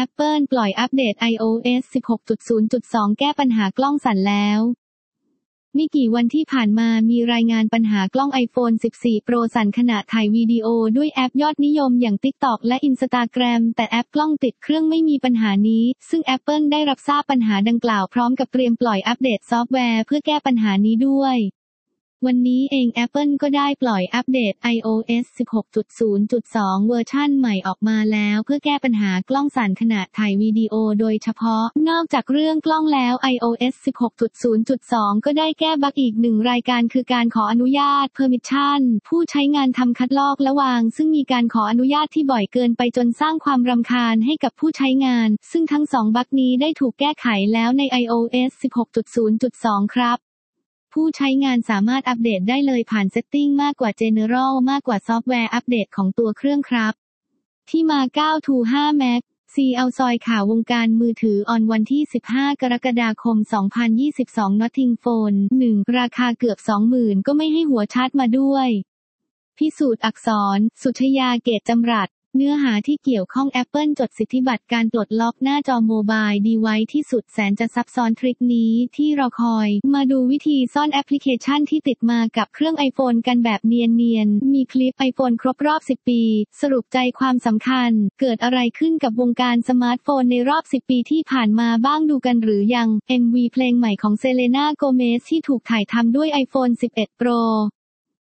Apple ปล่อยอัปเดต iOS 16.0.2 แก้ปัญหากล้องสั่นแล้วไม่กี่วันที่ผ่านมามีรายงานปัญหากล้อง iPhone 14 Pro สั่นขณะถ่ายวิดีโอด้วยแอปยอดนิยมอย่าง TikTok และ Instagram แต่แอปกล้องติดเครื่องไม่มีปัญหานี้ซึ่ง Apple ได้รับทราบปัญหาดังกล่าวพร้อมกับเตรียมปล่อยอัปเดตซอฟต์แวร์เพื่อแก้ปัญหานี้ด้วยวันนี้เอง Apple ก็ได้ปล่อยอัปเดต iOS 16.0.2 เวอร์ชันใหม่ออกมาแล้วเพื่อแก้ปัญหากล้องสั่นขณะถ่ายวิดีโอโดยเฉพาะนอกจากเรื่องกล้องแล้ว iOS 16.0.2 ก็ได้แก้บั๊กอีกหนึ่งรายการคือการขออนุญาต Permission ผู้ใช้งานทำคัดลอกและวางซึ่งมีการขออนุญาตที่บ่อยเกินไปจนสร้างความรำคาญให้กับผู้ใช้งานซึ่งทั้ง2บั๊กนี้ได้ถูกแก้ไขแล้วใน iOS 16.0.2 ครับผู้ใช้งานสามารถอัปเดตได้เลยผ่านเซตติ้งมากกว่า General มากกว่าซอฟต์แวร์อัปเดตของตัวเครื่องครับที่มา 9-5 Mac ซีเอาซอยข่าววงการมือถือออนวันที่ 15 กรกฎาคม 2022 Notting Phone 1 ราคาเกือบ 20,000 ก็ไม่ให้หัวชาร์จมาด้วยพิสูจน์อักษรสุชยาเกตจำรัดเนื้อหาที่เกี่ยวข้อง Apple จดสิทธิบัตรการปลดล็อกหน้าจอโมบายดีไวซ์ที่สุดแสนจะซับซ้อนทริคนี้ที่รอคอยมาดูวิธีซ่อนแอปพลิเคชันที่ติดมากับเครื่อง iPhone กันแบบเนียนๆมีคลิป iPhone ครบรอบ 10 ปีสรุปใจความสำคัญเกิดอะไรขึ้นกับวงการสมาร์ทโฟนในรอบ 10 ปีที่ผ่านมาบ้างดูกันหรือยัง MV เพลงใหม่ของเซเลน่าโกเมซที่ถูกถ่ายทำด้วย iPhone 11 Pro